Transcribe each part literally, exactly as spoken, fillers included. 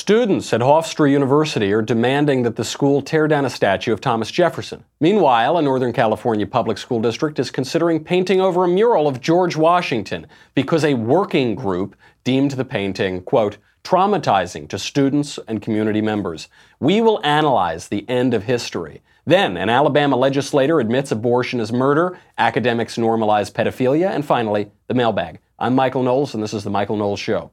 Students at Hofstra University are demanding that the school tear down a statue of Thomas Jefferson. Meanwhile, a Northern California public school district is considering painting over a mural of George Washington because a working group deemed the painting, quote, traumatizing to students and community members. We will analyze the end of history. Then, an Alabama legislator admits abortion is murder, academics normalize pedophilia, and finally, the mailbag. I'm Michael Knowles, and this is The Michael Knowles Show.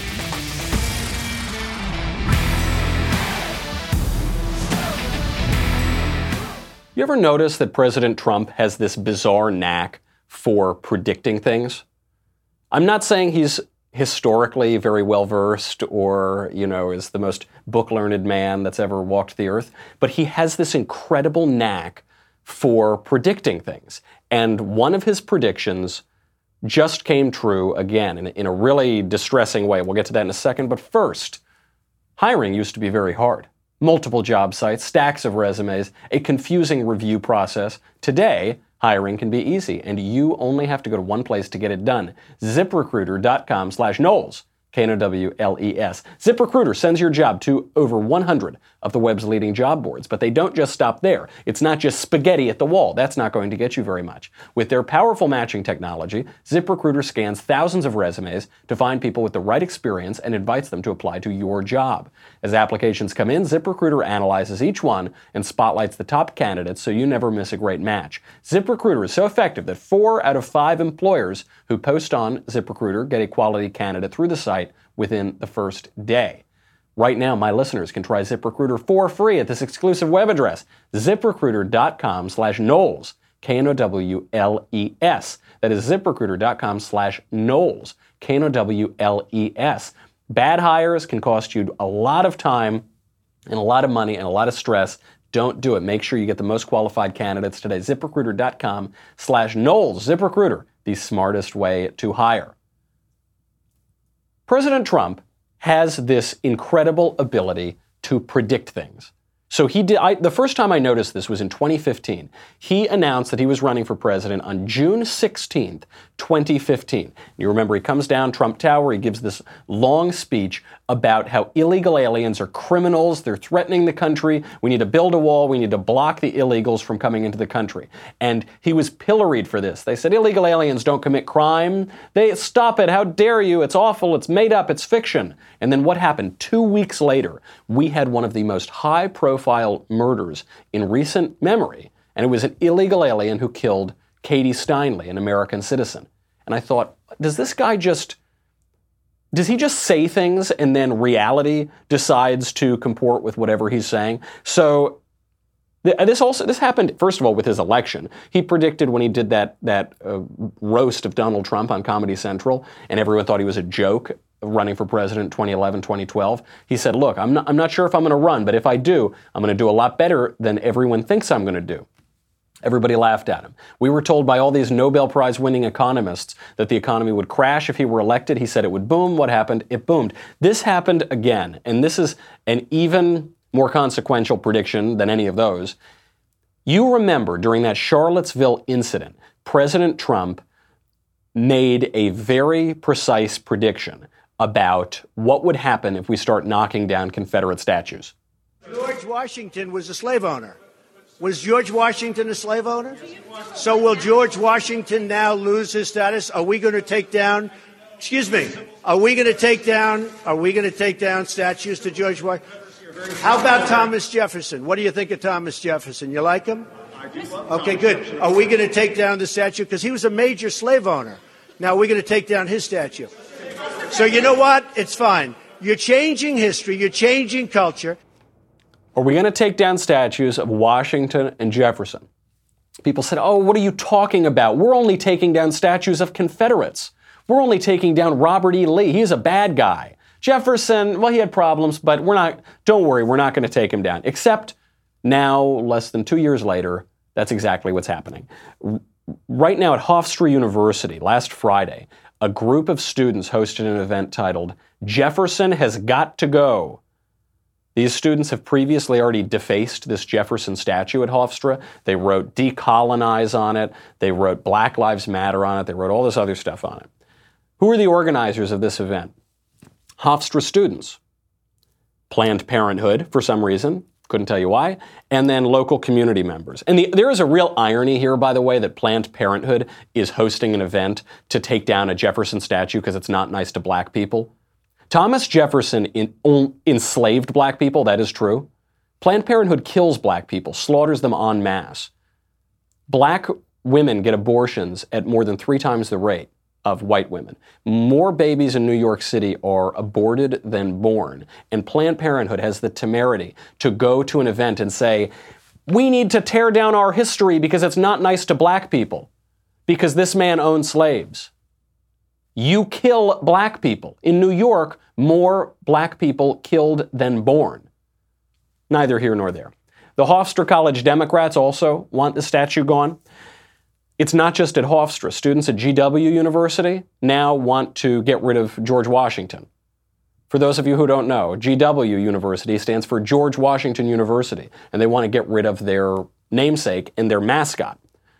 You ever notice that President Trump has this bizarre knack for predicting things? I'm not saying he's historically very well-versed or, you know, is the most book-learned man that's ever walked the earth, but he has this incredible knack for predicting things. And one of his predictions just came true again in, in a really distressing way. We'll get to that in a second. But first, hiring used to be very hard. Multiple job sites, stacks of resumes, a confusing review process. Today, hiring can be easy, and you only have to go to one place to get it done. ZipRecruiter.com slash Knowles, K N O W L E S. ZipRecruiter sends your job to over one hundred of the web's leading job boards, but they don't just stop there. It's not just spaghetti at the wall. That's not going to get you very much. With their powerful matching technology, ZipRecruiter scans thousands of resumes to find people with the right experience and invites them to apply to your job. As applications come in, ZipRecruiter analyzes each one and spotlights the top candidates so you never miss a great match. ZipRecruiter is so effective that four out of five employers who post on ZipRecruiter get a quality candidate through the site within the first day. Right now, my listeners can try ZipRecruiter for free at this exclusive web address, ZipRecruiter.com slash Knowles, K N O W L E S. That is ZipRecruiter.com slash Knowles, K N O W L E S. Bad hires can cost you a lot of time and a lot of money and a lot of stress. Don't do it. Make sure you get the most qualified candidates today. ZipRecruiter.com slash Knowles. ZipRecruiter, the smartest way to hire. President Trump has this incredible ability to predict things. So he did. I, the first time I noticed this was in twenty fifteen. He announced that he was running for president on June sixteenth, twenty fifteen. You remember he comes down Trump Tower, he gives this long speech about how illegal aliens are criminals, they're threatening the country, we need to build a wall, we need to block the illegals from coming into the country. And he was pilloried for this. They said illegal aliens don't commit crime. They stop it, how dare you, it's awful, it's made up, it's fiction. And then what happened? Two weeks later, we had one of the most high-profile murders in recent memory, and it was an illegal alien who killed Katie Steinle, an American citizen. And I thought, does this guy just, does he just say things and then reality decides to comport with whatever he's saying? So th- this also, this happened, first of all, with his election. He predicted when he did that, that uh, roast of Donald Trump on Comedy Central, and everyone thought he was a joke, running for president in twenty eleven, twenty twelve. He said, look, I'm not, I'm not sure if I'm going to run, but if I do, I'm going to do a lot better than everyone thinks I'm going to do. Everybody laughed at him. We were told by all these Nobel Prize winning economists that the economy would crash if he were elected. He said it would boom. What happened? It boomed. This happened again, and this is an even more consequential prediction than any of those. You remember during that Charlottesville incident, President Trump made a very precise prediction about what would happen if we start knocking down Confederate statues. George Washington was a slave owner. Was George Washington a slave owner? So will George Washington now lose his status? Are we going to take down, excuse me, are we going to take down, are we going to take down statues to George Washington? How about Thomas Jefferson? What do you think of Thomas Jefferson? You like him? Okay, good. Are we going to take down the statue? Because he was a major slave owner. Now we're going to take down his statue. So you know what? It's fine. You're changing history. You're changing culture. Are we going to take down statues of Washington and Jefferson? People said, oh, what are you talking about? We're only taking down statues of Confederates. We're only taking down Robert E. Lee. He's a bad guy. Jefferson, well, he had problems, but we're not, don't worry, we're not going to take him down. Except now, less than two years later, that's exactly what's happening. Right now at Hofstra University, last Friday, a group of students hosted an event titled, Jefferson Has Got to Go. These students have previously already defaced this Jefferson statue at Hofstra. They wrote decolonize on it. They wrote Black Lives Matter on it. They wrote all this other stuff on it. Who are the organizers of this event? Hofstra students. Planned Parenthood, for some reason, couldn't tell you why, and then local community members. And the, there is a real irony here, by the way, that Planned Parenthood is hosting an event to take down a Jefferson statue because it's not nice to black people. Thomas Jefferson in, um, enslaved black people, that is true. Planned Parenthood kills black people, slaughters them en masse. Black women get abortions at more than three times the rate of white women. More babies in New York City are aborted than born. And Planned Parenthood has the temerity to go to an event and say, we need to tear down our history because it's not nice to black people, because this man owned slaves. You kill black people. In New York, more black people killed than born. Neither here nor there. The Hofstra College Democrats also want the statue gone. It's not just at Hofstra. Students at G W University now want to get rid of George Washington. For those of you who don't know, G W University stands for George Washington University, and they want to get rid of their namesake and their mascot.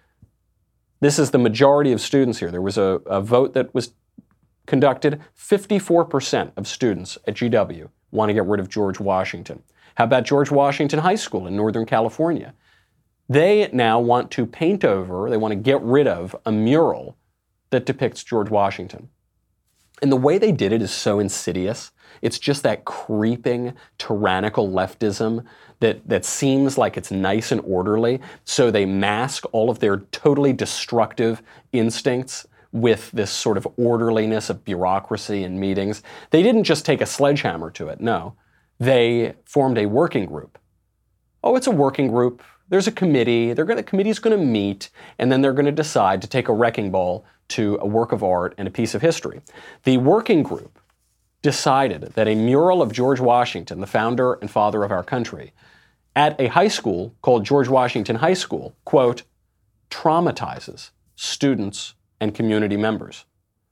This is the majority of students here. There was a, a vote that was conducted. fifty-four percent of students at G W want to get rid of George Washington. How about George Washington High School in Northern California? They now want to paint over, they want to get rid of a mural that depicts George Washington. And the way they did it is so insidious. It's just that creeping, tyrannical leftism that, that seems like it's nice and orderly. So they mask all of their totally destructive instincts with this sort of orderliness of bureaucracy and meetings. They didn't just take a sledgehammer to it, no. They formed a working group. Oh, it's a working group. There's a committee. They're going. The committee's going to meet, and then they're going to decide to take a wrecking ball to a work of art and a piece of history. The working group decided that a mural of George Washington, the founder and father of our country, at a high school called George Washington High School, quote, traumatizes students and community members.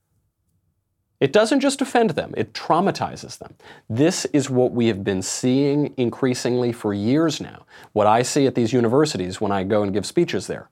It doesn't just offend them, it traumatizes them. This is what we have been seeing increasingly for years now. What I see at these universities when I go and give speeches there.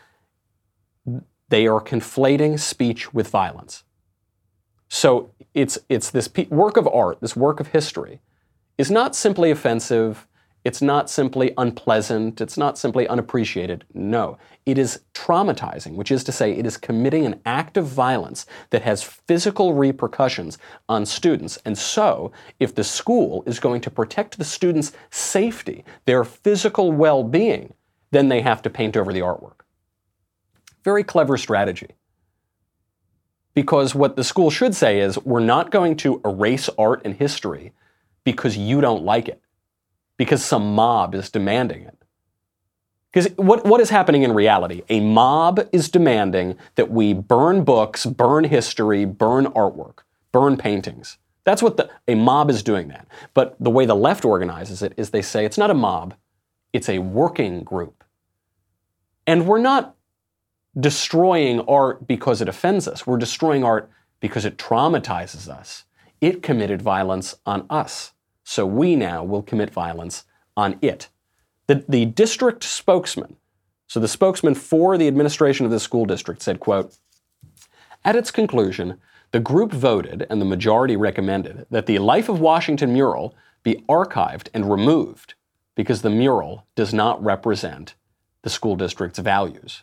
They are conflating speech with violence. So it's, it's this work of art, this work of history, is not simply offensive, it's not simply unpleasant, it's not simply unappreciated. No, it is traumatizing, which is to say it is committing an act of violence that has physical repercussions on students. And so, if the school is going to protect the students' safety, their physical well-being, then they have to paint over the artwork. Very clever strategy. Because what the school should say is, we're not going to erase art and history because you don't like it, because some mob is demanding it. Because what, what is happening in reality? A mob is demanding that we burn books, burn history, burn artwork, burn paintings. That's what the, a mob is doing that. But the way the left organizes it is they say it's not a mob, it's a working group. And we're not destroying art because it offends us. We're destroying art because it traumatizes us. It committed violence on us. So we now will commit violence on it. The, the district spokesman, so the spokesman for the administration of the school district said, quote, at its conclusion, the group voted and the majority recommended that the Life of Washington mural be archived and removed because the mural does not represent the school district's values.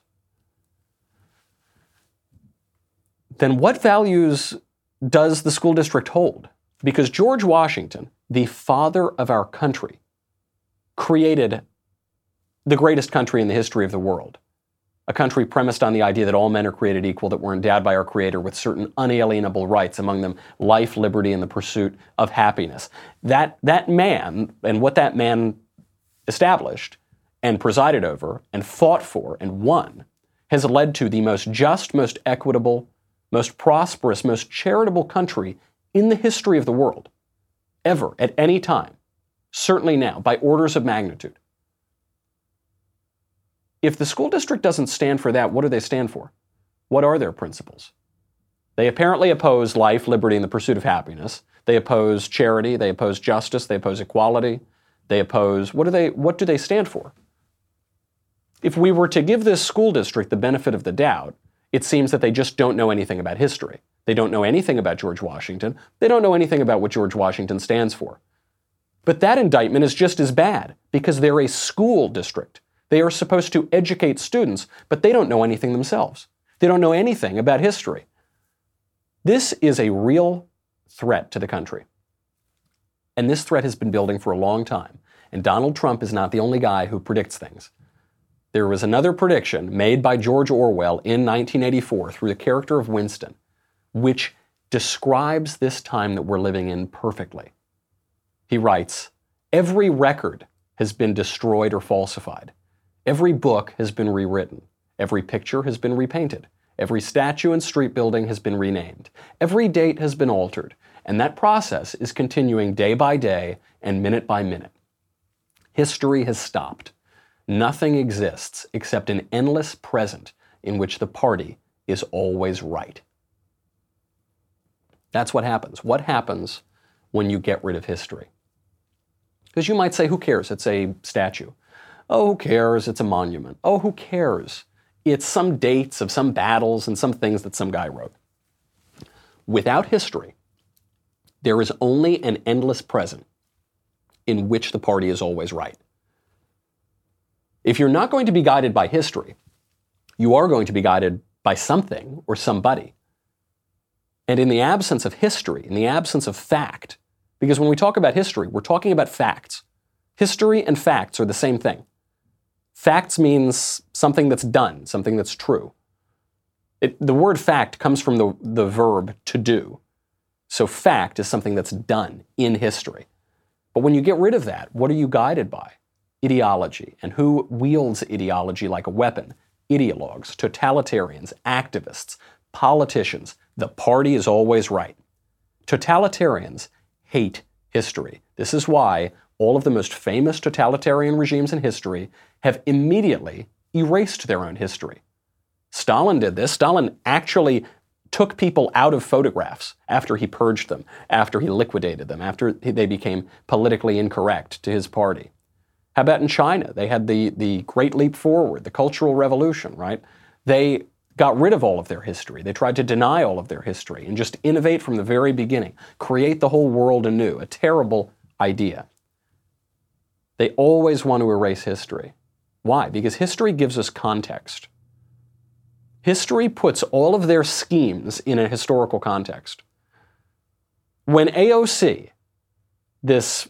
Then what values does the school district hold? Because George Washington, the father of our country, created the greatest country in the history of the world. A country premised on the idea that all men are created equal, that we're endowed by our Creator with certain unalienable rights, among them life, liberty, and the pursuit of happiness. That, that man, and what that man established and presided over and fought for and won, has led to the most just, most equitable, most prosperous, most charitable country in the history of the world, ever, at any time, certainly now, by orders of magnitude. If the school district doesn't stand for that, what do they stand for? What are their principles? They apparently oppose life, liberty, and the pursuit of happiness. They oppose charity. They oppose justice. They oppose equality. They oppose, what do they, what do they stand for? If we were to give this school district the benefit of the doubt, it seems that they just don't know anything about history. They don't know anything about George Washington. They don't know anything about what George Washington stands for. But that indictment is just as bad because they're a school district. They are supposed to educate students, but they don't know anything themselves. They don't know anything about history. This is a real threat to the country. And this threat has been building for a long time. And Donald Trump is not the only guy who predicts things. There was another prediction made by George Orwell in nineteen eighty-four through the character of Winston, which describes this time that we're living in perfectly. He writes, "Every record has been destroyed or falsified. Every book has been rewritten. Every picture has been repainted. Every statue and street building has been renamed. Every date has been altered. And that process is continuing day by day and minute by minute. History has stopped. Nothing exists except an endless present in which the party is always right." That's what happens. What happens when you get rid of history? Because you might say, who cares? It's a statue. Oh, who cares? It's a monument. Oh, who cares? It's some dates of some battles and some things that some guy wrote. Without history, there is only an endless present in which the party is always right. If you're not going to be guided by history, you are going to be guided by something or somebody. And in the absence of history, in the absence of fact, because when we talk about history, we're talking about facts. History and facts are the same thing. Facts means something that's done, something that's true. It, the word fact comes from the, the verb to do. So fact is something that's done in history. But when you get rid of that, what are you guided by? Ideology. And who wields ideology like a weapon? Ideologues, totalitarians, activists, politicians. The party is always right. Totalitarians hate history. This is why all of the most famous totalitarian regimes in history have immediately erased their own history. Stalin did this. Stalin actually took people out of photographs after he purged them, after he liquidated them, after they became politically incorrect to his party. How about in China? They had the, the Great Leap Forward, the Cultural Revolution, right? They got rid of all of their history. They tried to deny all of their history and just innovate from the very beginning, create the whole world anew. A terrible idea. They always want to erase history. Why? Because history gives us context. History puts all of their schemes in a historical context. When A O C, this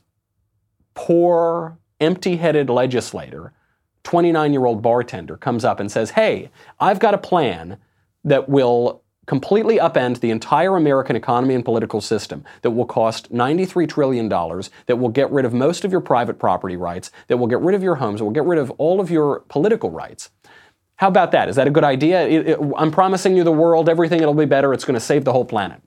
poor, empty-headed legislator, twenty-nine-year-old bartender, comes up and says, hey, I've got a plan that will completely upend the entire American economy and political system, that will cost ninety-three trillion dollars, that will get rid of most of your private property rights, that will get rid of your homes, that will get rid of all of your political rights. How about that? Is that a good idea? It, it, I'm promising you the world, everything, it'll be better, it's going to save the whole planet.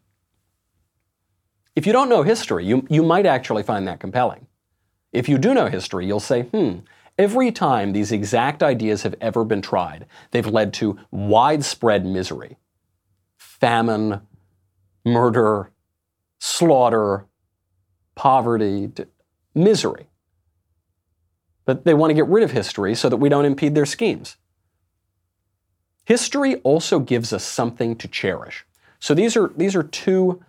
If you don't know history, you, you might actually find that compelling. If you do know history, you'll say, hmm, every time these exact ideas have ever been tried, they've led to widespread misery. Famine, murder, slaughter, poverty, misery. But they want to get rid of history so that we don't impede their schemes. History also gives us something to cherish. So these are, these are two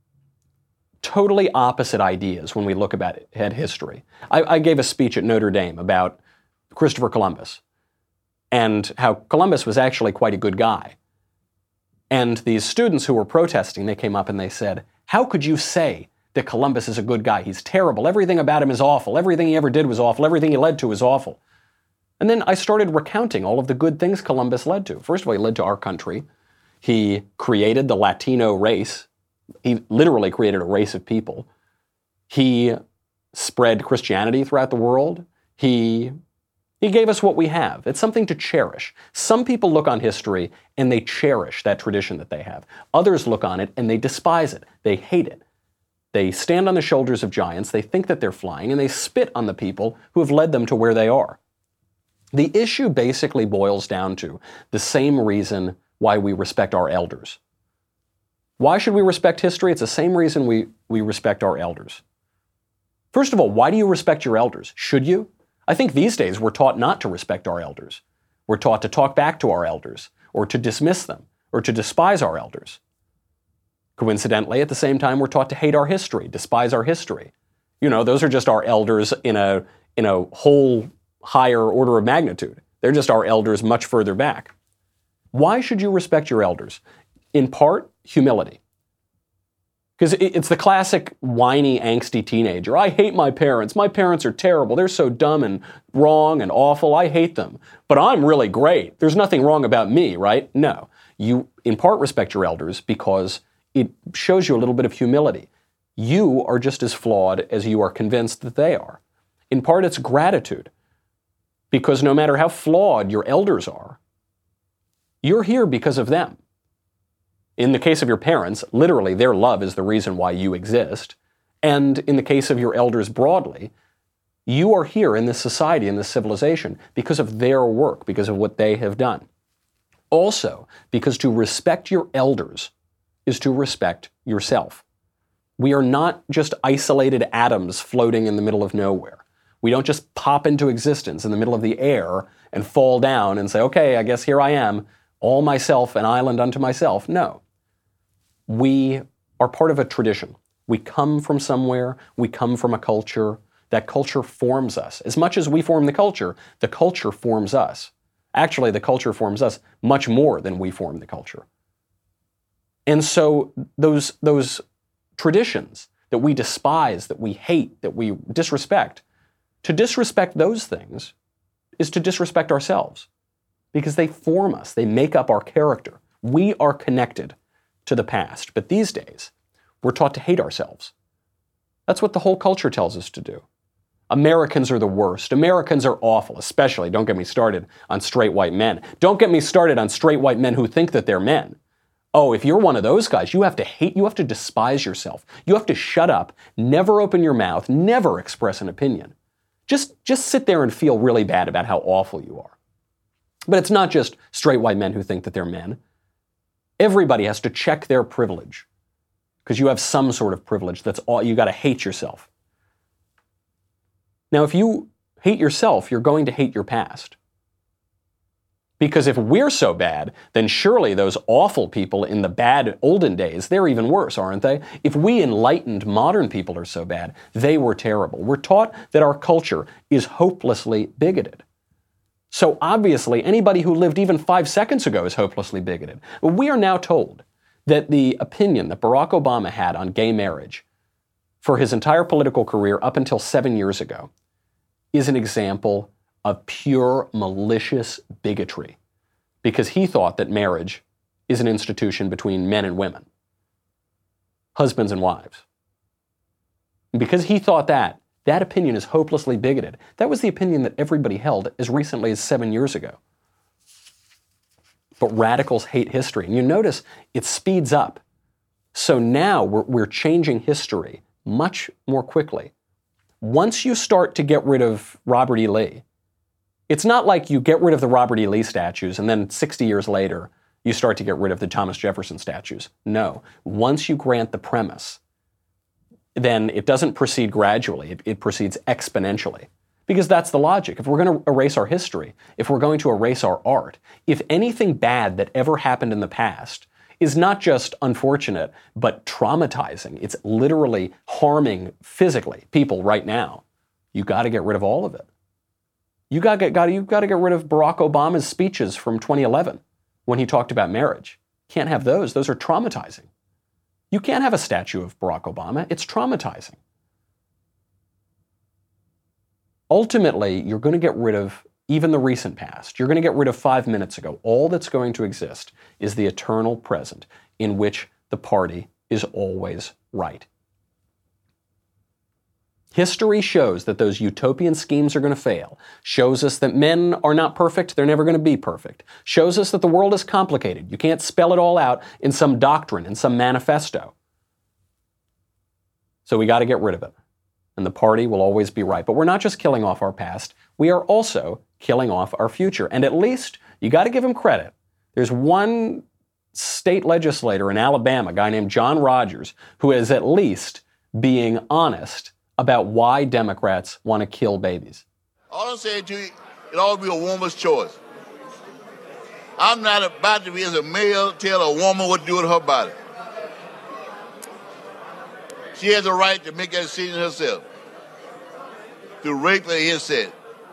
totally opposite ideas when we look about it, at history. I, I gave a speech at Notre Dame about Christopher Columbus and how Columbus was actually quite a good guy. And these students who were protesting, they came up and they said, how could you say that Columbus is a good guy? He's terrible. Everything about him is awful. Everything he ever did was awful. Everything he led to was awful. And then I started recounting all of the good things Columbus led to. First of all, he led to our country. He created the Latino race. He literally created a race of people. He spread Christianity throughout the world. He, he gave us what we have. It's something to cherish. Some people look on history and they cherish that tradition that they have. Others look on it and they despise it. They hate it. They stand on the shoulders of giants. They think that they're flying and they spit on the people who have led them to where they are. The issue basically boils down to the same reason why we respect our elders. Why should we respect history? It's the same reason we, we respect our elders. First of all, why do you respect your elders? Should you? I think these days we're taught not to respect our elders. We're taught to talk back to our elders, or to dismiss them, or to despise our elders. Coincidentally, at the same time, we're taught to hate our history, despise our history, You know, those are just our elders in a in a whole higher order of magnitude. They're just our elders much further back. Why should you respect your elders? In part, humility. Because it's the classic whiny, angsty teenager. I hate my parents. My parents are terrible. They're so dumb and wrong and awful. I hate them. But I'm really great. There's nothing wrong about me, right? No. You, in part, respect your elders because it shows you a little bit of humility. You are just as flawed as you are convinced that they are. In part, it's gratitude. Because no matter how flawed your elders are, you're here because of them. In the case of your parents, literally their love is the reason why you exist. And in the case of your elders broadly, you are here in this society, in this civilization, because of their work, because of what they have done. Also, because to respect your elders is to respect yourself. We are not just isolated atoms floating in the middle of nowhere. We don't just pop into existence in the middle of the air and fall down and say, okay, I guess here I am, all myself, an island unto myself. No. We are part of a tradition. We come from somewhere. We come from a culture. That culture forms us. As much as we form the culture, the culture forms us. Actually, the culture forms us much more than we form the culture. And so those, those traditions that we despise, that we hate, that we disrespect, to disrespect those things is to disrespect ourselves because they form us. They make up our character. We are connected to the past. But these days, we're taught to hate ourselves. That's what the whole culture tells us to do. Americans are the worst. Americans are awful, especially, don't get me started on straight white men. Don't get me started on straight white men who think that they're men. Oh, if you're one of those guys, you have to hate, you have to despise yourself. You have to shut up, never open your mouth, never express an opinion. Just, just sit there and feel really bad about how awful you are. But it's not just straight white men who think that they're men. Everybody has to check their privilege because you have some sort of privilege. That's all. You got to hate yourself. Now, if you hate yourself, you're going to hate your past. Because if we're so bad, then surely those awful people in the bad olden days, they're even worse, aren't they? If we enlightened modern people are so bad, they were terrible. We're taught that our culture is hopelessly bigoted. So obviously, anybody who lived even five seconds ago is hopelessly bigoted. But we are now told that the opinion that Barack Obama had on gay marriage for his entire political career up until seven years ago is an example of pure malicious bigotry because he thought that marriage is an institution between men and women, husbands and wives. And because he thought that, that opinion is hopelessly bigoted. That was the opinion that everybody held as recently as seven years ago. But radicals hate history. And you notice it speeds up. So now we're, we're changing history much more quickly. Once you start to get rid of Robert E. Lee, it's not like you get rid of the Robert E. Lee statues and then sixty years later you start to get rid of the Thomas Jefferson statues. No. Once you grant the premise, then it doesn't proceed gradually. It, it proceeds exponentially. Because that's the logic. If we're going to erase our history, if we're going to erase our art, if anything bad that ever happened in the past is not just unfortunate, but traumatizing, it's literally harming physically people right now, you got to get rid of all of it. You got to got you got to get rid of Barack Obama's speeches from twenty eleven when he talked about marriage. Can't have those. Those are traumatizing. You can't have a statue of Barack Obama. It's traumatizing. Ultimately, you're going to get rid of even the recent past. You're going to get rid of five minutes ago. All that's going to exist is the eternal present in which the party is always right. History shows that those utopian schemes are going to fail. Shows us that men are not perfect. They're never going to be perfect. Shows us that the world is complicated. You can't spell it all out in some doctrine, in some manifesto. So we got to get rid of it. And the party will always be right. But we're not just killing off our past. We are also killing off our future. And at least, you got to give him credit. There's one state legislator in Alabama, a guy named John Rogers, who is at least being honest about why Democrats want to kill babies. All I'm saying to you, it ought to be a woman's choice. I'm not about to be, as a male, tell a woman what to do with her body. She has a right to make that decision herself. to rape or incest.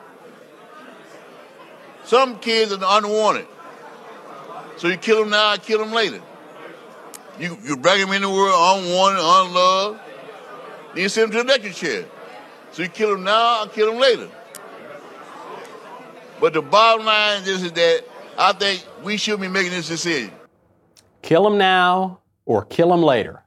Some kids are unwanted. So you kill them now, kill them later. You, you bring them in the world unwanted, unloved. Then you send them to the electric chair. So you kill them now, or kill them later. But the bottom line is is that I think we should be making this decision. Kill them now or kill them later.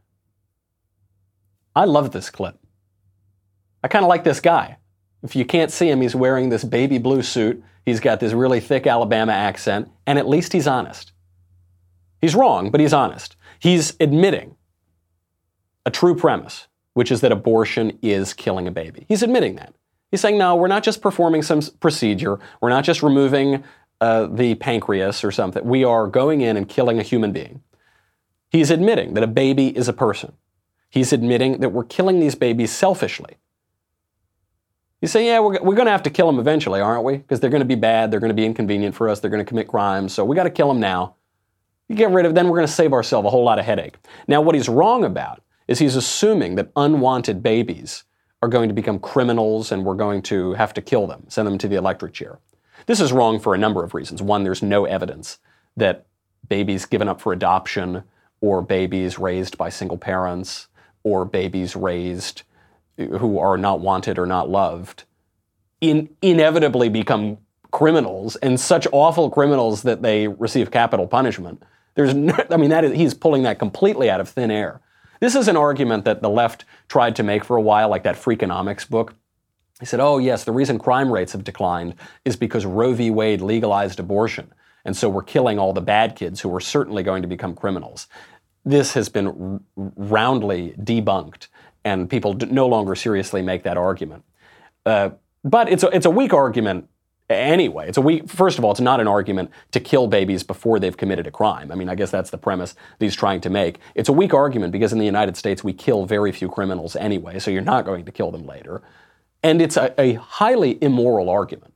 I love this clip. I kind of like this guy. If you can't see him, he's wearing this baby blue suit. He's got this really thick Alabama accent, and at least he's honest. He's wrong, but he's honest. He's admitting a true premise, which is that abortion is killing a baby. He's admitting that. He's saying, no, we're not just performing some procedure. We're not just removing uh, the pancreas or something. We are going in and killing a human being. He's admitting that a baby is a person. He's admitting that we're killing these babies selfishly. You say, yeah, we're, we're going to have to kill them eventually, aren't we? Because they're going to be bad. They're going to be inconvenient for us. They're going to commit crimes. So we got to kill them now. You get rid of them, we're going to save ourselves a whole lot of headache. Now, what he's wrong about is he's assuming that unwanted babies are going to become criminals and we're going to have to kill them, send them to the electric chair. This is wrong for a number of reasons. One, there's no evidence that babies given up for adoption or babies raised by single parents or babies raised who are not wanted or not loved in, inevitably become criminals, and such awful criminals that they receive capital punishment. There's no, I mean, that is, he's pulling that completely out of thin air. This is an argument that the left tried to make for a while, like that Freakonomics book. He said, oh yes, the reason crime rates have declined is because Roe v. Wade legalized abortion, and so we're killing all the bad kids who are certainly going to become criminals. This has been r- roundly debunked, and people d- no longer seriously make that argument. Uh, but it's a, it's a weak argument anyway. It's a weak, first of all, it's not an argument to kill babies before they've committed a crime. I mean, I guess that's the premise that he's trying to make. It's a weak argument because in the United States, we kill very few criminals anyway, so you're not going to kill them later. And it's a, a highly immoral argument.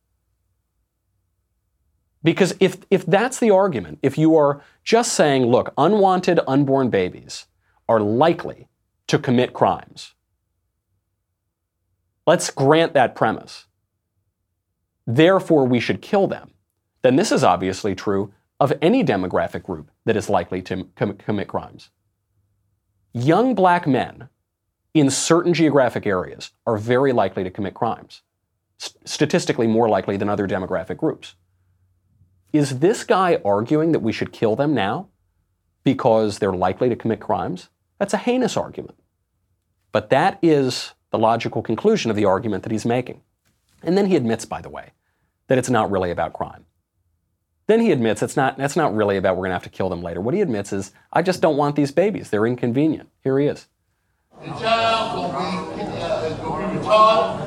Because if, if that's the argument, if you are just saying, look, unwanted unborn babies are likely to commit crimes, let's grant that premise. Therefore, we should kill them. Then this is obviously true of any demographic group that is likely to com- commit crimes. Young black men in certain geographic areas are very likely to commit crimes, S- statistically more likely than other demographic groups. Is this guy arguing that we should kill them now because they're likely to commit crimes? That's a heinous argument. But that is the logical conclusion of the argument that he's making. And then he admits, by the way, that it's not really about crime. Then he admits it's not, that's not really about we're going to have to kill them later. What he admits is, I just don't want these babies. They're inconvenient. Here he is. The child will be, uh, will be retarded,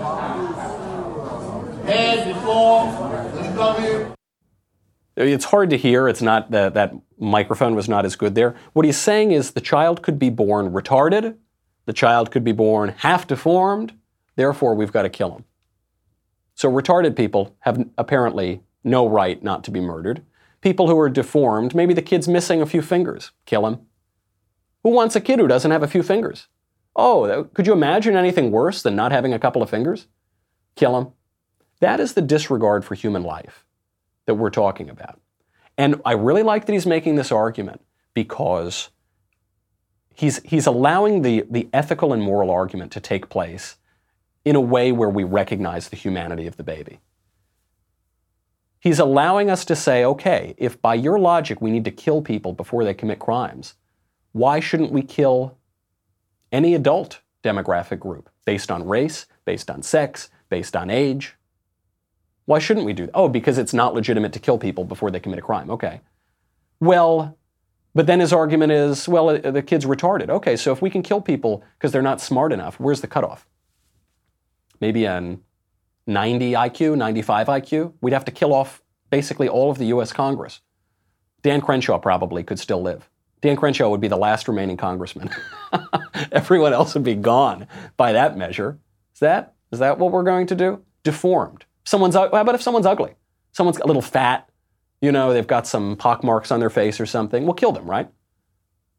head deformed, when you come here. It's hard to hear. It's not, the, that microphone was not as good there. What he's saying is the child could be born retarded. The child could be born half deformed. Therefore, we've got to kill him. So retarded people have apparently no right not to be murdered. People who are deformed, maybe the kid's missing a few fingers, kill him. Who wants a kid who doesn't have a few fingers? Oh, could you imagine anything worse than not having a couple of fingers? Kill him. That is the disregard for human life that we're talking about. And I really like that he's making this argument because he's, he's allowing the, the ethical and moral argument to take place in a way where we recognize the humanity of the baby. He's allowing us to say, okay, if by your logic we need to kill people before they commit crimes, why shouldn't we kill any adult demographic group based on race, based on sex, based on age? Why shouldn't we do that? Oh, because it's not legitimate to kill people before they commit a crime. Okay. Well, but then his argument is, well, the kid's retarded. Okay, so if we can kill people because they're not smart enough, where's the cutoff? Maybe a ninety I Q, ninety-five I Q? We'd have to kill off basically all of the U S Congress. Dan Crenshaw probably could still live. Dan Crenshaw would be the last remaining congressman. Everyone else would be gone by that measure. Is that, is that what we're going to do? Deformed. Someone's, how about if someone's ugly? Someone's a little fat, you know, they've got some pockmarks on their face or something. We'll kill them, right?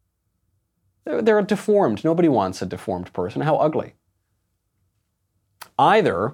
They're, they're deformed. Nobody wants a deformed person. How ugly. Either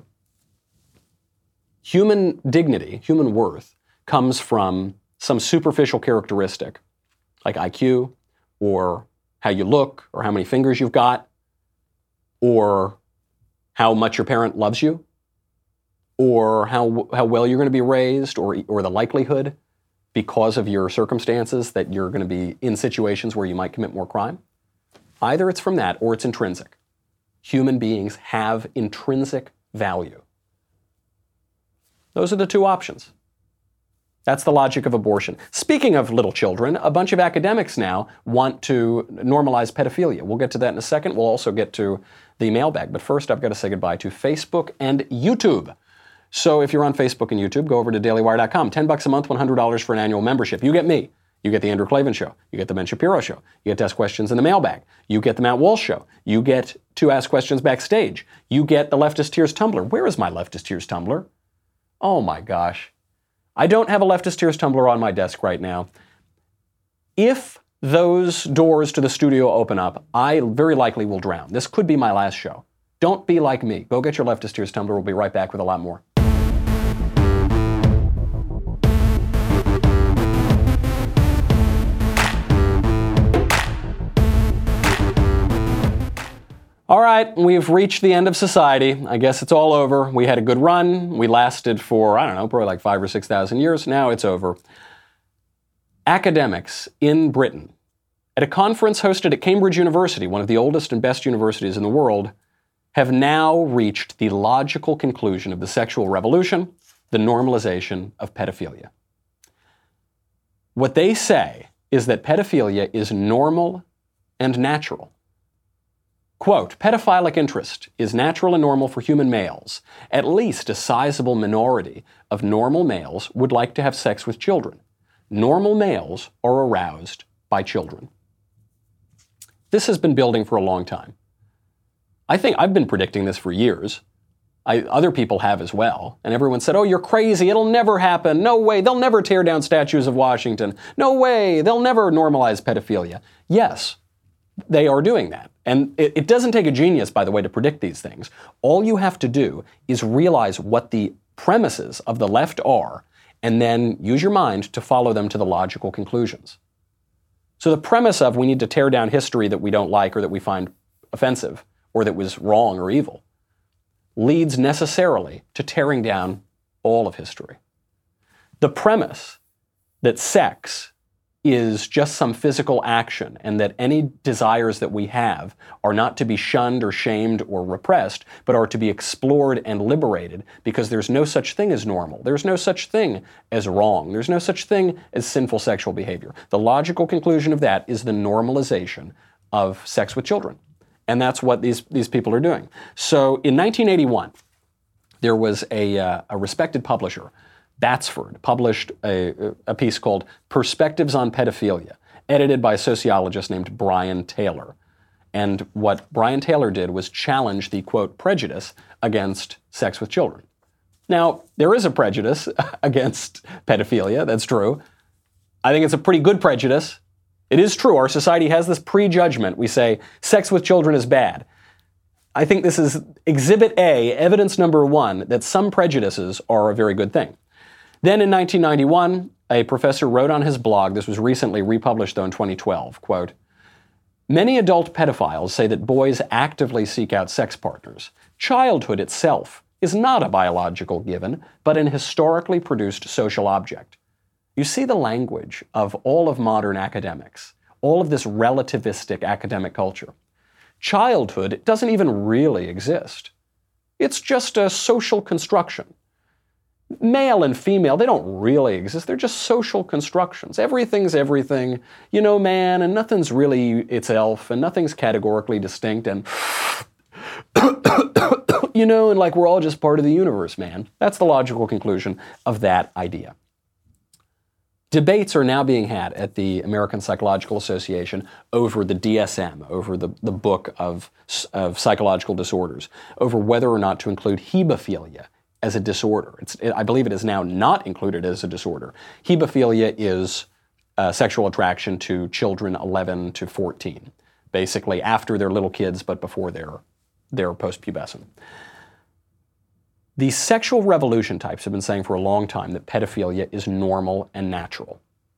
human dignity, human worth, comes from some superficial characteristic, like I Q, or how you look, or how many fingers you've got, or how much your parent loves you, or how how well you're going to be raised, or or the likelihood, because of your circumstances, that you're going to be in situations where you might commit more crime. Either it's from that, or it's intrinsic. Human beings have intrinsic value. Those are the two options. That's the logic of abortion. Speaking of little children, a bunch of academics now want to normalize pedophilia. We'll get to that in a second. We'll also get to the mailbag. But first, I've got to say goodbye to Facebook and YouTube. So if you're on Facebook and YouTube, go over to daily wire dot com. Ten bucks a month, one hundred dollars for an annual membership. You get me. You get the Andrew Klavan Show. You get the Ben Shapiro Show. You get to ask questions in the mailbag. You get the Matt Walsh Show. You get to ask questions backstage. You get the Leftist Tears Tumblr. Where is my Leftist Tears Tumblr? Oh my gosh. I don't have a Leftist Tears Tumblr on my desk right now. If those doors to the studio open up, I very likely will drown. This could be my last show. Don't be like me. Go get your Leftist Tears Tumblr. We'll be right back with a lot more. All right, we've reached the end of society. I guess it's all over. We had a good run. We lasted for, I don't know, probably like five or six thousand years. Now it's over. Academics in Britain, at a conference hosted at Cambridge University, one of the oldest and best universities in the world, have now reached the logical conclusion of the sexual revolution, the normalization of pedophilia. What they say is that pedophilia is normal and natural. Quote, pedophilic interest is natural and normal for human males. At least a sizable minority of normal males would like to have sex with children. Normal males are aroused by children. This has been building for a long time. I think I've been predicting this for years. I, other people have as well. And everyone said, oh, you're crazy. It'll never happen. No way. They'll never tear down statues of Washington. No way. They'll never normalize pedophilia. Yes, they are doing that. And it, it doesn't take a genius, by the way, to predict these things. All you have to do is realize what the premises of the left are, and then use your mind to follow them to the logical conclusions. So the premise of we need to tear down history that we don't like or that we find offensive or that was wrong or evil leads necessarily to tearing down all of history. The premise that sex is just some physical action and that any desires that we have are not to be shunned or shamed or repressed, but are to be explored and liberated because there's no such thing as normal. There's no such thing as wrong. There's no such thing as sinful sexual behavior. The logical conclusion of that is the normalization of sex with children. And that's what these, these people are doing. So in nineteen eighty-one, there was a, uh, a respected publisher, Batsford, published a, a piece called Perspectives on Pedophilia, edited by a sociologist named Brian Taylor. And what Brian Taylor did was challenge the, quote, prejudice against sex with children. Now, there is a prejudice against pedophilia, that's true. I think it's a pretty good prejudice. It is true, our society has this prejudgment. We say sex with children is bad. I think this is exhibit A, evidence number one, that some prejudices are a very good thing. Then in nineteen ninety-one, a professor wrote on his blog, this was recently republished though in twenty twelve, quote, many adult pedophiles say that boys actively seek out sex partners. Childhood itself is not a biological given, but an historically produced social object. You see the language of all of modern academics, all of this relativistic academic culture. Childhood doesn't even really exist. It's just a social construction. Male and female, they don't really exist. They're just social constructions. Everything's everything. You know, man, and nothing's really itself, and nothing's categorically distinct, and you know, and like we're all just part of the universe, man. That's the logical conclusion of that idea. Debates are now being had at the American Psychological Association over the D S M, over the, the book of, of psychological disorders, over whether or not to include hebephilia as a disorder. It's, it, I believe it is now not included as a disorder. Hebephilia is uh, sexual attraction to children eleven to fourteen, basically after they're little kids but before they're, they're post-pubescent. The sexual revolution types have been saying for a long time that pedophilia is normal and natural.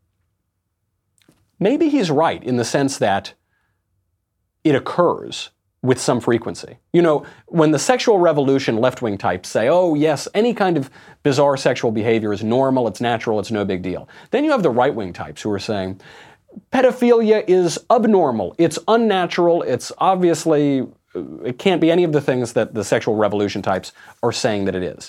Maybe he's right in the sense that it occurs with some frequency. You know, when the sexual revolution left-wing types say, oh yes, any kind of bizarre sexual behavior is normal, it's natural, it's no big deal. Then you have the right-wing types who are saying, pedophilia is abnormal, it's unnatural, it's obviously, it can't be any of the things that the sexual revolution types are saying that it is.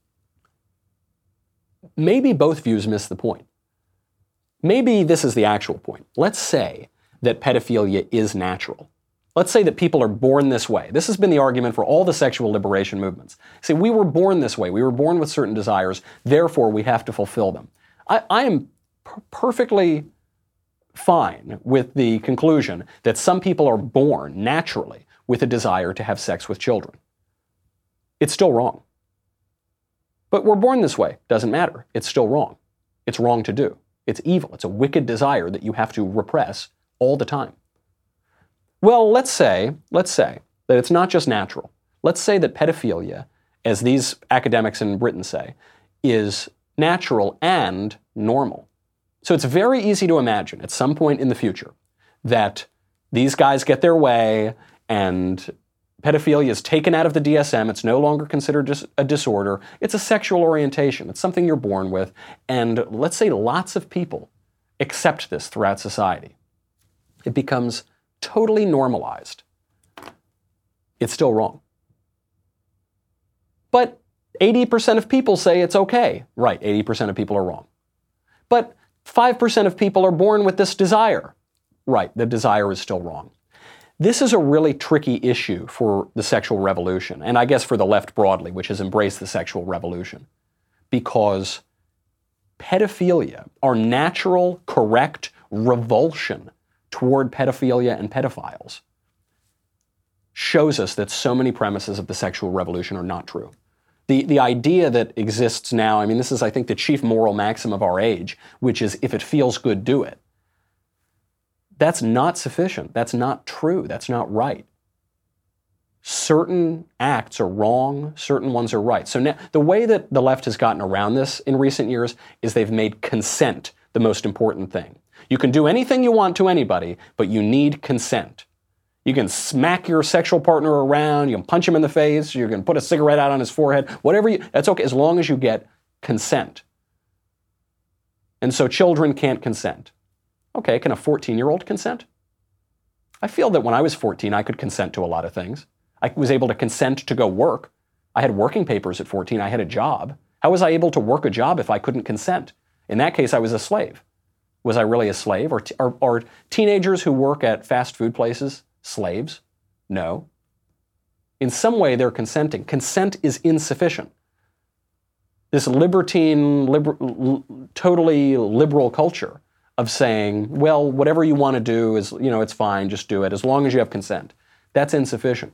Maybe both views miss the point. Maybe this is the actual point. Let's say that pedophilia is natural. Let's say that people are born this way. This has been the argument for all the sexual liberation movements. Say, we were born this way. We were born with certain desires. Therefore, we have to fulfill them. I, I am per- perfectly fine with the conclusion that some people are born naturally with a desire to have sex with children. It's still wrong. But we're born this way. Doesn't matter. It's still wrong. It's wrong to do. It's evil. It's a wicked desire that you have to repress all the time. Well, let's say, let's say that it's not just natural. Let's say that pedophilia, as these academics in Britain say, is natural and normal. So it's very easy to imagine at some point in the future that these guys get their way and pedophilia is taken out of the D S M. It's no longer considered dis- a disorder. It's a sexual orientation. It's something you're born with. And let's say lots of people accept this throughout society. It becomes totally normalized. It's still wrong. But eighty percent of people say it's okay. Right, eighty percent of people are wrong. But five percent of people are born with this desire. Right, the desire is still wrong. This is a really tricky issue for the sexual revolution, and I guess for the left broadly, which has embraced the sexual revolution, because pedophilia, our natural, correct revulsion toward pedophilia and pedophiles, shows us that so many premises of the sexual revolution are not true. The, the idea that exists now, I mean, this is, I think, the chief moral maxim of our age, which is, if it feels good, do it. That's not sufficient. That's not true. That's not right. Certain acts are wrong, certain ones are right. So now, the way that the left has gotten around this in recent years is they've made consent the most important thing. You can do anything you want to anybody, but you need consent. You can smack your sexual partner around, you can punch him in the face, you can put a cigarette out on his forehead, whatever you, that's okay, as long as you get consent. And so children can't consent. Okay, can a fourteen-year-old consent? I feel that when I was fourteen, I could consent to a lot of things. I was able to consent to go work. I had working papers at fourteen, I had a job. How was I able to work a job if I couldn't consent? In that case, I was a slave. Was I really a slave? Or t- are, are teenagers who work at fast food places slaves? No. In some way, they're consenting. Consent is insufficient. This libertine, liber- l- totally liberal culture of saying, well, whatever you want to do is, you know, it's fine, just do it, as long as you have consent. That's insufficient.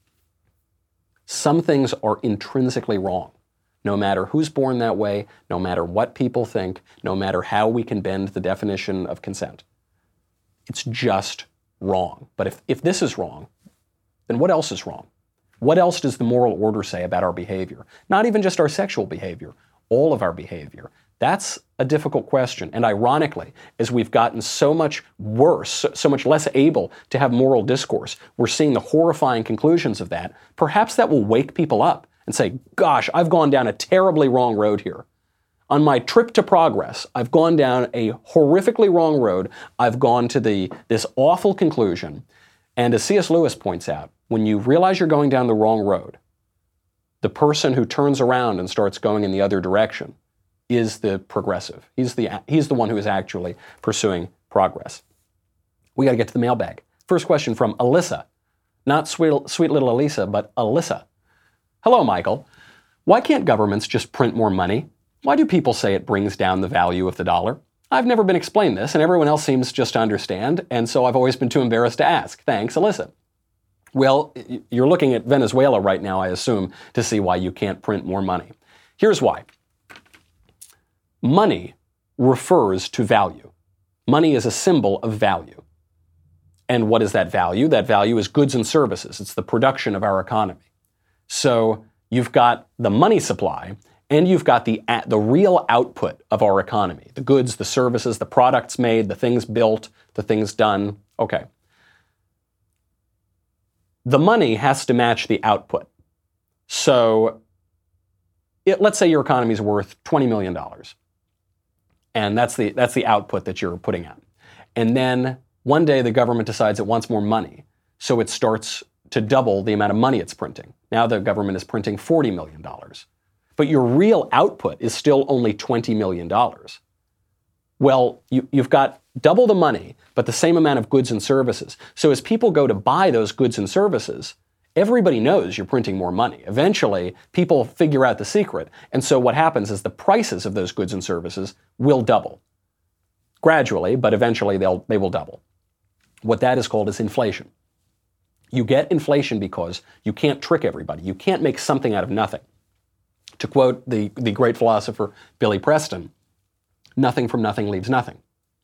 Some things are intrinsically wrong. No matter who's born that way, no matter what people think, no matter how we can bend the definition of consent. It's just wrong. But if, if this is wrong, then what else is wrong? What else does the moral order say about our behavior? Not even just our sexual behavior, all of our behavior. That's a difficult question. And ironically, as we've gotten so much worse, so much less able to have moral discourse, we're seeing the horrifying conclusions of that. Perhaps that will wake people up and say, gosh, I've gone down a terribly wrong road here. On my trip to progress, I've gone down a horrifically wrong road. I've gone to the this awful conclusion. And as C S Lewis points out, when you realize you're going down the wrong road, the person who turns around and starts going in the other direction is the progressive. He's the, he's the one who is actually pursuing progress. We got to get to the mailbag. First question from Alyssa. Not sweet, sweet little Elisa, but Alyssa. Hello, Michael. Why can't governments just print more money? Why do people say it brings down the value of the dollar? I've never been explained this, and everyone else seems just to understand, and so I've always been too embarrassed to ask. Thanks, Alyssa. Well, you're looking at Venezuela right now, I assume, to see why you can't print more money. Here's why. Money refers to value. Money is a symbol of value. And what is that value? That value is goods and services. It's the production of our economy. So You've got the money supply, and you've got the, the real output of our economy. The goods, the services, the products made, the things built, the things done. Okay. The money has to match the output. So it, let's say your economy is worth twenty million dollars. And that's the, that's the output that you're putting out. And then one day the government decides it wants more money. So it starts to double the amount of money it's printing. Now the government is printing forty million dollars. But your real output is still only twenty million dollars. Well, you, you've got double the money, but the same amount of goods and services. So as people go to buy those goods and services, everybody knows you're printing more money. Eventually, people figure out the secret. And so what happens is the prices of those goods and services will double. Gradually, but eventually they'll, they will double. What that is called is inflation. You get inflation because you can't trick everybody. You can't make something out of nothing. To quote the, the great philosopher Billy Preston, nothing from nothing leaves nothing.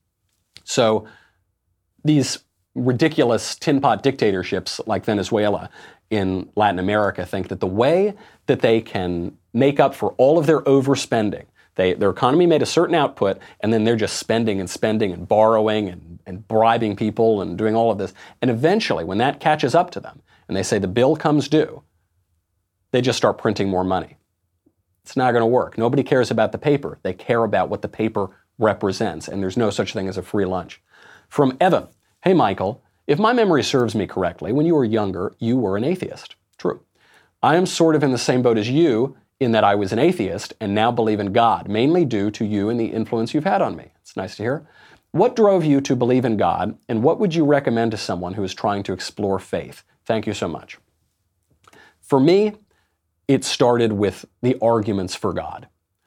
So these ridiculous tin pot dictatorships like Venezuela in Latin America think that the way that they can make up for all of their overspending, they, their economy made a certain output, and then they're just spending and spending and borrowing and, and bribing people and doing all of this. And eventually, when that catches up to them, and they say the bill comes due, they just start printing more money. It's not going to work. Nobody cares about the paper. They care about what the paper represents, and there's no such thing as a free lunch. From Evan, hey Michael, if my memory serves me correctly, when you were younger, you were an atheist. True. I am sort of in the same boat as you in that I was an atheist and now believe in God, mainly due to you and the influence you've had on me. It's nice to hear. What drove you to believe in God, and what would you recommend to someone who is trying to explore faith? Thank you so much. For me, it started with the arguments for God.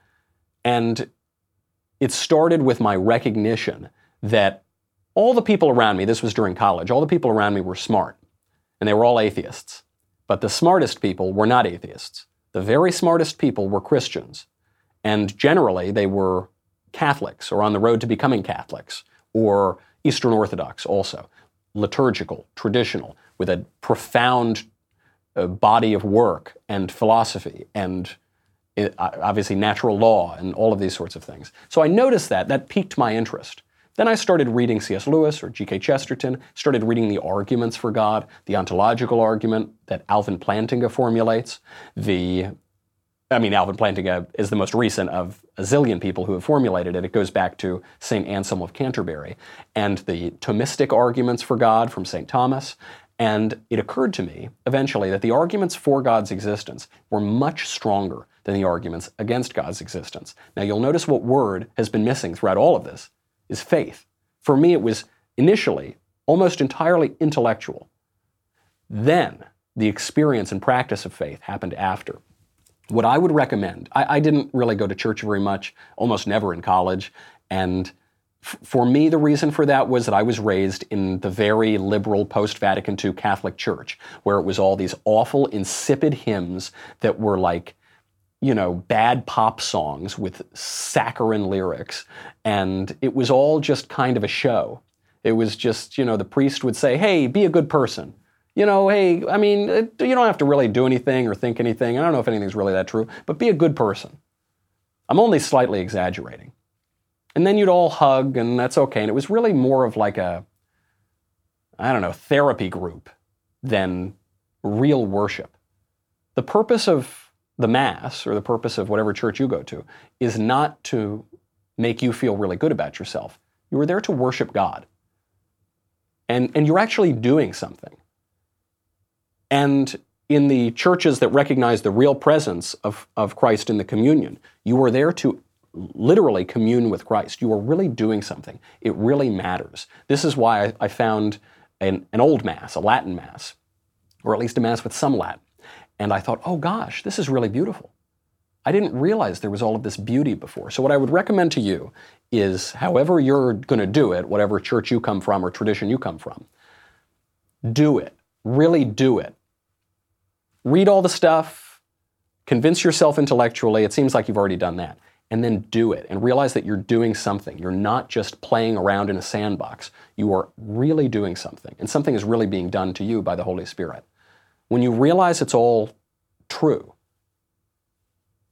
And it started with my recognition that all the people around me, this was during college, all the people around me were smart, and they were all atheists. But the smartest people were not atheists. The very smartest people were Christians. And generally, they were Catholics, or on the road to becoming Catholics, or Eastern Orthodox also, liturgical, traditional, with a profound uh, body of work and philosophy and uh, obviously natural law and all of these sorts of things. So I noticed that. That piqued my interest. Then I started reading C S Lewis or G K Chesterton, started reading the arguments for God, the ontological argument that Alvin Plantinga formulates. The, I mean, Alvin Plantinga is the most recent of a zillion people who have formulated it. It goes back to Saint Anselm of Canterbury. And the Thomistic arguments for God from Saint Thomas. And it occurred to me, eventually, that the arguments for God's existence were much stronger than the arguments against God's existence. Now, you'll notice what word has been missing throughout all of this is faith. For me, it was initially almost entirely intellectual. Then, the experience and practice of faith happened after. What I would recommend, I, I didn't really go to church very much, almost never in college, and f- for me, the reason for that was that I was raised in the very liberal post-Vatican two Catholic Church, where it was all these awful, insipid hymns that were like, you know, bad pop songs with saccharine lyrics, and it was all just kind of a show. It was just, you know, the priest would say, hey, be a good person. You know, hey, I mean, you don't have to really do anything or think anything. I don't know if anything's really that true, but be a good person. I'm only slightly exaggerating. And then you'd all hug, and that's okay. And it was really more of like a, I don't know, therapy group than real worship. The purpose of the Mass, or the purpose of whatever church you go to, is not to make you feel really good about yourself. You were there to worship God. And, and you're actually doing something. And in the churches that recognize the real presence of, of Christ in the communion, you are there to literally commune with Christ. You are really doing something. It really matters. This is why I, I found an, an old Mass, a Latin Mass, or at least a Mass with some Latin. And I thought, oh gosh, this is really beautiful. I didn't realize there was all of this beauty before. So what I would recommend to you is, however you're going to do it, whatever church you come from or tradition you come from, do it. Really do it. Read all the stuff, convince yourself intellectually. It seems like you've already done that. And then do it and realize that you're doing something. You're not just playing around in a sandbox. You are really doing something. And something is really being done to you by the Holy Spirit. When you realize it's all true,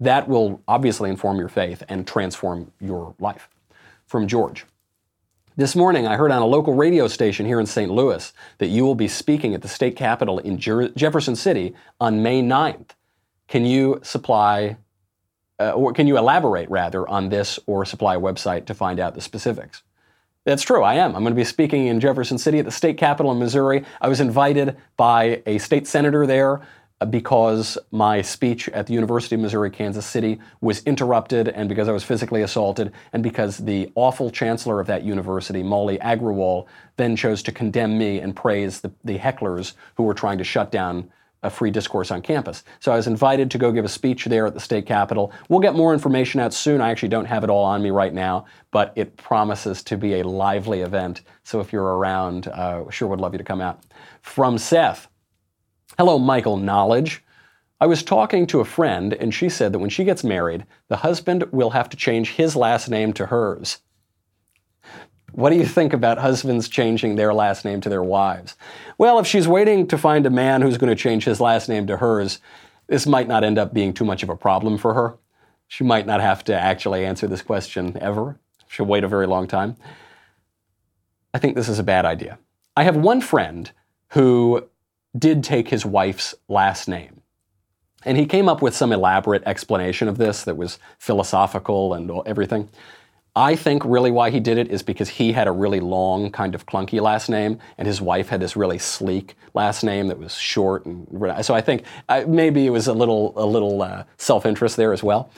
that will obviously inform your faith and transform your life. From George. This morning, I heard on a local radio station here in Saint Louis that you will be speaking at the state capitol in Jer- Jefferson City on May ninth. Can you supply, uh, or can you elaborate rather on this, or supply a website to find out the specifics? That's true, I am. I'm going to be speaking in Jefferson City at the state capitol in Missouri. I was invited by a state senator there because my speech at the University of Missouri-Kansas City was interrupted, and because I was physically assaulted, and because the awful chancellor of that university, Molly Agrawal, then chose to condemn me and praise the, the hecklers who were trying to shut down a free discourse on campus. So I was invited to go give a speech there at the state capitol. We'll get more information out soon. I actually don't have it all on me right now, but it promises to be a lively event. So if you're around, uh, sure would love you to come out. From Seth. Hello, Michael Knowledge. I was talking to a friend, and she said that when she gets married, the husband will have to change his last name to hers. What do you think about husbands changing their last name to their wives? Well, if she's waiting to find a man who's going to change his last name to hers, this might not end up being too much of a problem for her. She might not have to actually answer this question ever. She'll wait a very long time. I think this is a bad idea. I have one friend who did take his wife's last name. And he came up with some elaborate explanation of this that was philosophical and everything. I think really why he did it is because he had a really long, kind of clunky last name, and his wife had this really sleek last name that was short. And so I think uh, maybe it was a little, a little uh, self-interest there as well.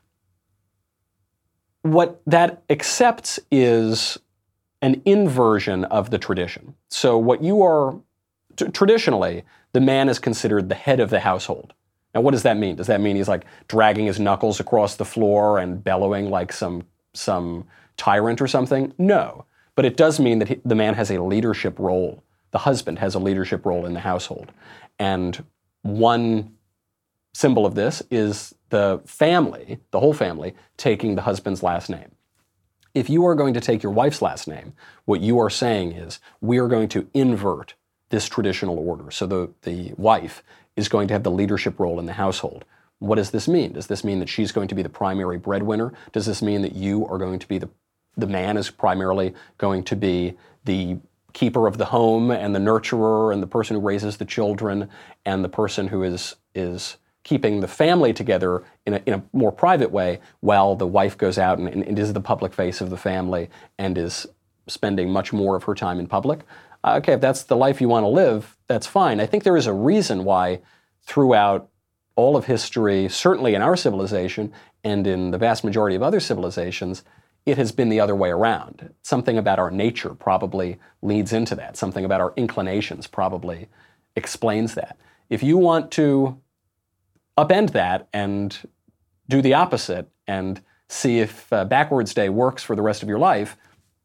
What that accepts is an inversion of the tradition. So what you are T- traditionally, the man is considered the head of the household. Now, what does that mean? Does that mean he's like dragging his knuckles across the floor and bellowing like some, some tyrant or something? No. But it does mean that he, the man has a leadership role. The husband has a leadership role in the household. And one symbol of this is the family, the whole family, taking the husband's last name. If you are going to take your wife's last name, what you are saying is, we are going to invert this traditional order. So the, the wife is going to have the leadership role in the household. What does this mean? Does this mean that she's going to be the primary breadwinner? Does this mean that you are going to be the, the man is primarily going to be the keeper of the home and the nurturer and the person who raises the children and the person who is, is keeping the family together in a, in a more private way, while the wife goes out and, and is the public face of the family and is spending much more of her time in public? Okay, if that's the life you want to live, that's fine. I think there is a reason why throughout all of history, certainly in our civilization and in the vast majority of other civilizations, it has been the other way around. Something about our nature probably leads into that. Something about our inclinations probably explains that. If you want to upend that and do the opposite and see if uh, backwards day works for the rest of your life,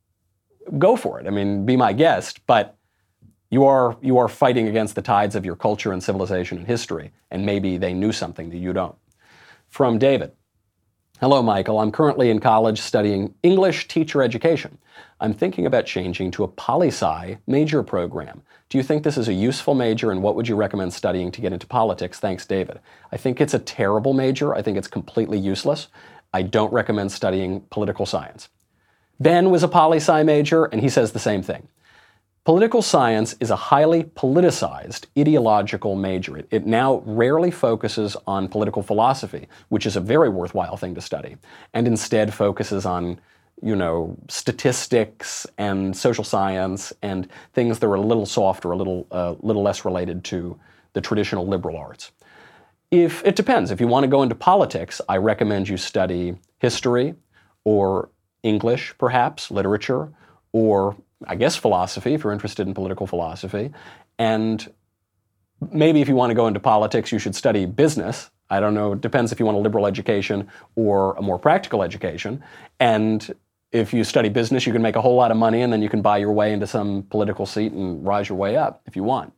go for it. I mean, be my guest, but you are you are fighting against the tides of your culture and civilization and history, and maybe they knew something that you don't. From David. Hello, Michael. I'm currently in college studying English teacher education. I'm thinking about changing to a poli-sci major program. Do you think this is a useful major, and what would you recommend studying to get into politics? Thanks, David. I think it's a terrible major. I think it's completely useless. I don't recommend studying political science. Ben was a poli-sci major, and he says the same thing. Political science is a highly politicized ideological major. It, it now rarely focuses on political philosophy, which is a very worthwhile thing to study, and instead focuses on, you know, statistics and social science and things that are a little softer, a little, uh, little less related to the traditional liberal arts. If it depends. If you want to go into politics, I recommend you study history or English, perhaps, literature, or I guess philosophy, if you're interested in political philosophy. And maybe if you want to go into politics, you should study business. I don't know, it depends if you want a liberal education or a more practical education. And if you study business, you can make a whole lot of money, and then you can buy your way into some political seat and rise your way up if you want.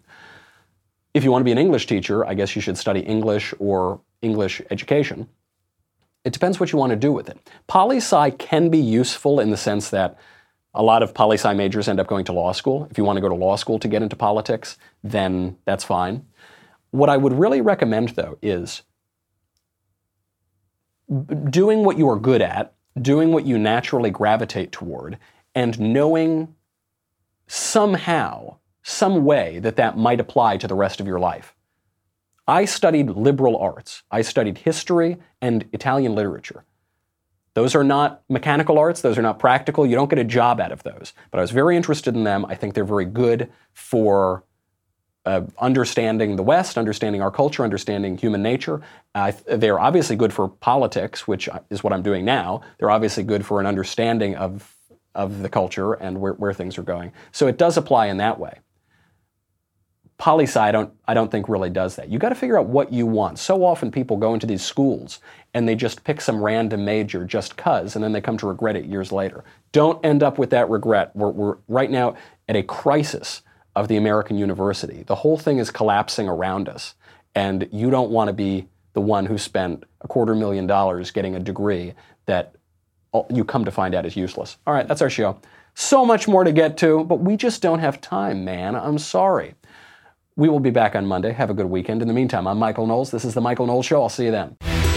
If you want to be an English teacher, I guess you should study English or English education. It depends what you want to do with it. Poli-sci can be useful in the sense that a lot of poli-sci majors end up going to law school. If you want to go to law school to get into politics, then that's fine. What I would really recommend, though, is doing what you are good at, doing what you naturally gravitate toward, and knowing somehow, some way that that might apply to the rest of your life. I studied liberal arts. I studied history and Italian literature. Those are not mechanical arts. Those are not practical. You don't get a job out of those. But I was very interested in them. I think they're very good for uh, understanding the West, understanding our culture, understanding human nature. Uh, they're obviously good for politics, which is what I'm doing now. They're obviously good for an understanding of, of the culture and where, where things are going. So it does apply in that way. Poli-sci, I don't, I don't think really does that. You got to figure out what you want. So often people go into these schools and they just pick some random major just cuz, and then they come to regret it years later. Don't end up with that regret. We're, we're right now at a crisis of the American university. The whole thing is collapsing around us, and you don't want to be the one who spent a quarter million dollars getting a degree that you come to find out is useless. All right, that's our show. So much more to get to, but we just don't have time, man. I'm sorry. We will be back on Monday. Have a good weekend. In the meantime, I'm Michael Knowles. This is The Michael Knowles Show. I'll see you then.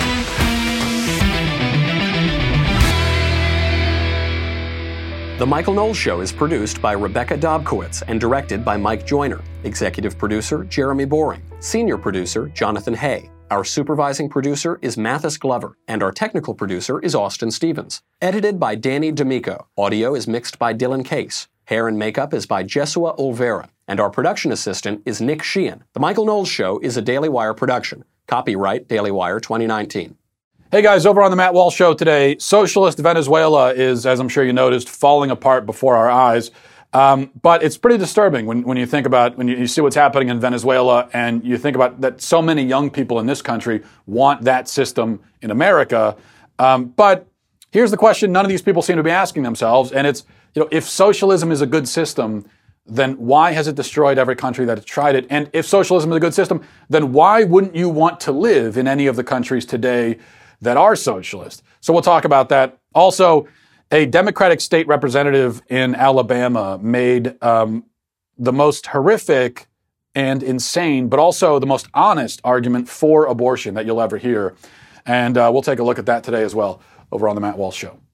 The Michael Knowles Show is produced by Rebecca Dobkowitz and directed by Mike Joyner. Executive producer, Jeremy Boring. Senior producer, Jonathan Hay. Our supervising producer is Mathis Glover, and our technical producer is Austin Stevens. Edited by Danny D'Amico. Audio is mixed by Dylan Case. Hair and makeup is by Jesua Olvera, and our production assistant is Nick Sheehan. The Michael Knowles Show is a Daily Wire production. Copyright Daily Wire twenty nineteen. Hey guys, over on the Matt Walsh Show today, socialist Venezuela is, as I'm sure you noticed, falling apart before our eyes. Um, but it's pretty disturbing when, when you think about, when you, you see what's happening in Venezuela, and you think about that so many young people in this country want that system in America. Um, but here's the question none of these people seem to be asking themselves, and it's, you know, if socialism is a good system, then why has it destroyed every country that has tried it? And if socialism is a good system, then why wouldn't you want to live in any of the countries today that are socialist? So we'll talk about that. Also, a Democratic state representative in Alabama made um, the most horrific and insane, but also the most honest argument for abortion that you'll ever hear. And uh, we'll take a look at that today as well over on the Matt Walsh Show.